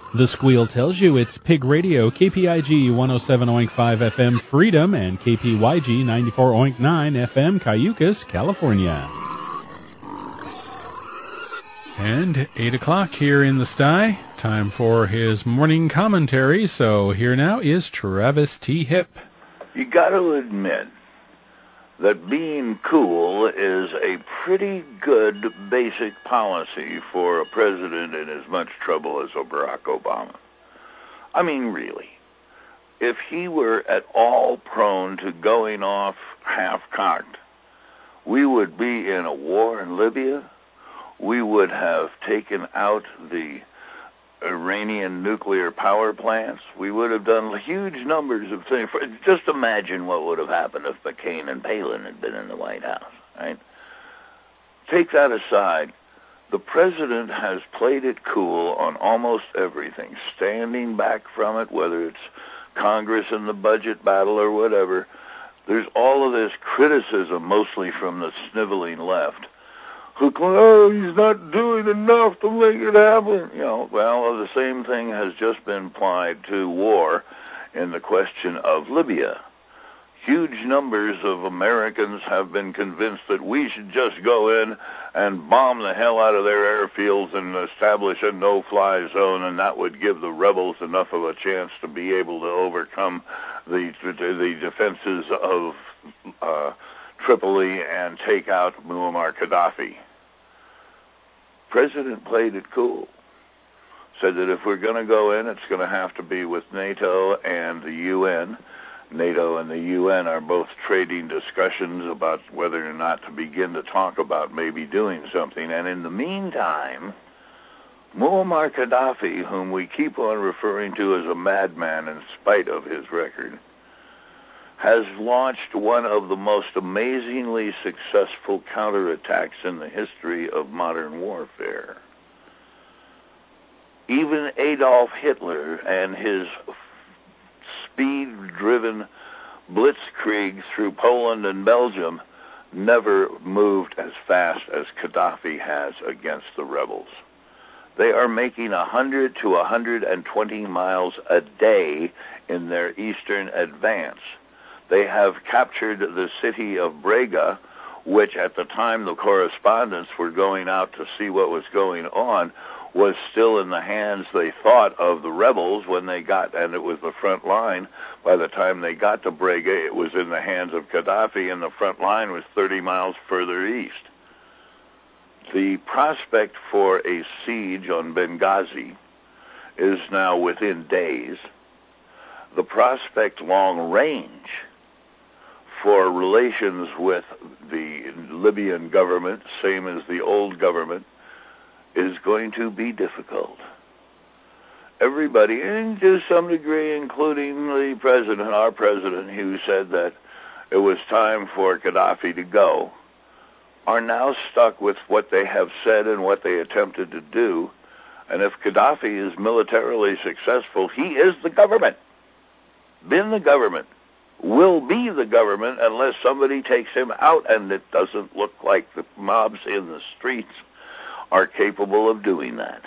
The squeal tells you it's Pig Radio, KPIG 107.5 FM Freedom and KPYG 94.9 FM Cayucas, California. And 8 o'clock here in the sty. Time for his morning commentary. So here now is Travis T. Hipp. You got to admit that being cool is a pretty good basic policy for a president in as much trouble as Barack Obama. I mean, really. If he were at all prone to going off half-cocked, we would be in a war in Libya. We would have taken out the Iranian nuclear power plants. We would have done huge numbers of things. Just imagine what would have happened if McCain and Palin had been in the White House, right? Take that aside. The president has played it cool on almost everything, standing back from it, whether it's Congress and the budget battle or whatever. There's all of this criticism, mostly from the sniveling left, who claim, oh, he's not doing enough to make it happen. You know, well, the same thing has just been applied to war in the question of Libya. Huge numbers of Americans have been convinced that we should just go in and bomb the hell out of their airfields and establish a no-fly zone, and that would give the rebels enough of a chance to be able to overcome the defenses of Tripoli and take out Muammar Gaddafi. President played it cool. Said that if we're going to go in, it's going to have to be with NATO and the UN. NATO and the UN are both trading discussions about whether or not to begin to talk about maybe doing something. And in the meantime, Muammar Gaddafi, whom we keep on referring to as a madman in spite of his record, has launched one of the most amazingly successful counterattacks in the history of modern warfare. Even Adolf Hitler and his speed-driven blitzkrieg through Poland and Belgium never moved as fast as Gaddafi has against the rebels. They are making 100 to 120 miles a day in their eastern advance. They have captured the city of Brega, which at the time the correspondents were going out to see what was going on, was still in the hands, they thought, of the rebels when they got, and it was the front line. By the time they got to Brega, it was in the hands of Gaddafi, and the front line was 30 miles further east. The prospect for a siege on Benghazi is now within days. The prospect long range for relations with the Libyan government, same as the old government, is going to be difficult. Everybody, and to some degree, including the president, our president, who said that it was time for Gaddafi to go, are now stuck with what they have said and what they attempted to do. And if Gaddafi is militarily successful, he is the government. Been the government. Will be the government unless somebody takes him out, and it doesn't look like the mobs in the streets are capable of doing that.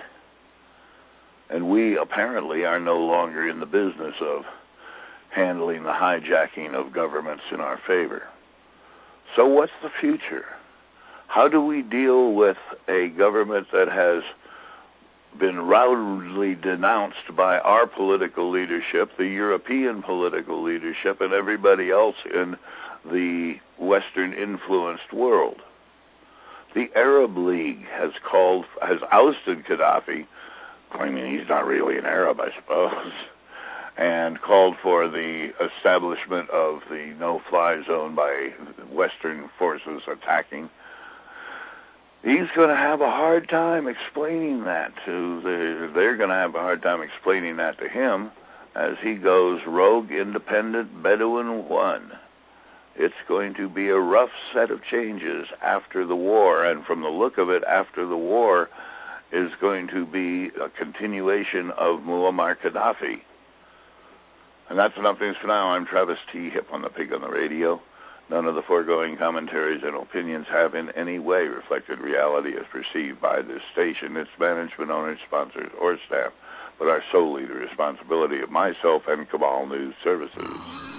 And we apparently are no longer in the business of handling the hijacking of governments in our favor. So what's the future? How do we deal with a government that has been roundly denounced by our political leadership, the European political leadership, and everybody else in the Western-influenced world? The Arab League has ousted Gaddafi, claiming he's not really an Arab, I suppose, and called for the establishment of the no-fly zone by Western forces attacking. He's going to have a hard time explaining that they're going to have a hard time explaining that to him as he goes rogue, independent, Bedouin one. It's going to be a rough set of changes after the war, and from the look of it, after the war is going to be a continuation of Muammar Gaddafi. And that's enough things for now. I'm Travis T. Hipp on the Pig on the Radio. None of the foregoing commentaries and opinions have in any way reflected reality as perceived by this station, its management, owners, sponsors, or staff, but are solely the responsibility of myself and Cabal News Services.